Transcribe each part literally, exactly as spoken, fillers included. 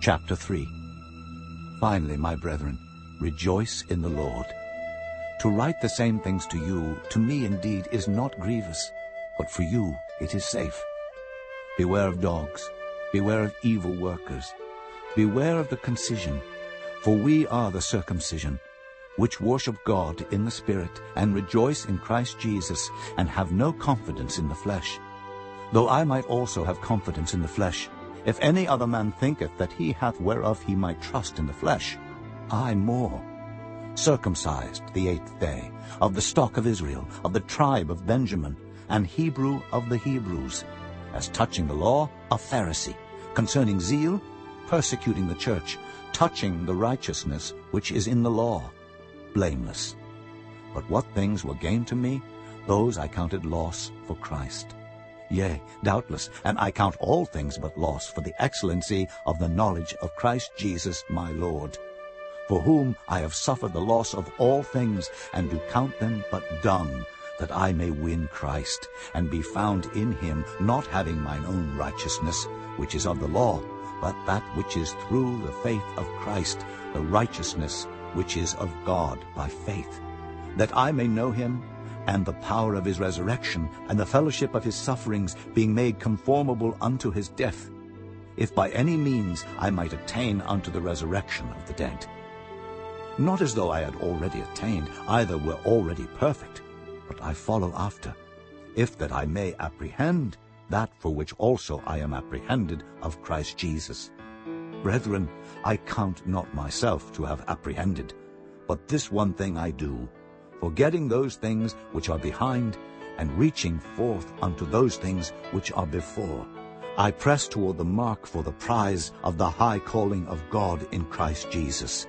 Chapter three. Finally, my brethren, rejoice in the Lord. To write the same things to you, to me indeed, is not grievous, but for you it is safe. Beware of dogs, beware of evil workers, beware of the concision, for we are the circumcision, which worship God in the Spirit, and rejoice in Christ Jesus, and have no confidence in the flesh. Though I might also have confidence in the flesh, if any other man thinketh that he hath whereof he might trust in the flesh, I more. Circumcised the eighth day, of the stock of Israel, of the tribe of Benjamin, and Hebrew of the Hebrews, as touching the law, a Pharisee, concerning zeal, persecuting the church, touching the righteousness which is in the law, blameless. But what things were gain to me, those I counted loss for Christ. Yea, doubtless, and I count all things but loss for the excellency of the knowledge of Christ Jesus my Lord, for whom I have suffered the loss of all things, and do count them but dung, that I may win Christ, and be found in him, not having mine own righteousness, which is of the law, but that which is through the faith of Christ, the righteousness which is of God by faith, that I may know him, and the power of his resurrection, and the fellowship of his sufferings, being made conformable unto his death, if by any means I might attain unto the resurrection of the dead. Not as though I had already attained, either were already perfect, but I follow after, if that I may apprehend that for which also I am apprehended of Christ Jesus. Brethren, I count not myself to have apprehended, but this one thing I do, forgetting those things which are behind, and reaching forth unto those things which are before, I press toward the mark for the prize of the high calling of God in Christ Jesus.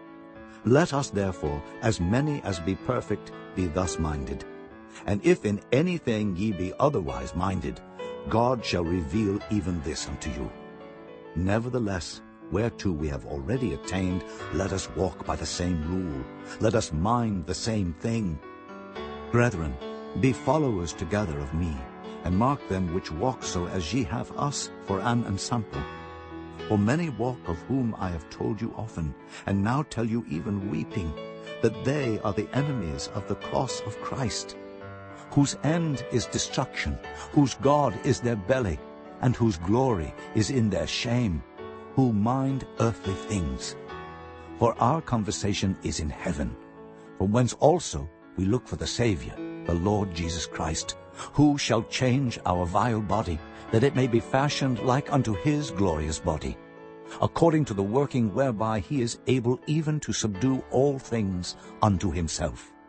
Let us therefore, as many as be perfect, be thus minded. And if in anything ye be otherwise minded, God shall reveal even this unto you. Nevertheless, whereto we have already attained, let us walk by the same rule. Let us mind the same thing. Brethren, be followers together of me, and mark them which walk so as ye have us for an ensample. For many walk, of whom I have told you often, and now tell you even weeping, that they are the enemies of the cross of Christ, whose end is destruction, whose God is their belly, and whose glory is in their shame, who mind earthly things. For our conversation is in heaven, from whence also we look for the Savior, the Lord Jesus Christ, who shall change our vile body, that it may be fashioned like unto his glorious body, according to the working whereby he is able even to subdue all things unto himself.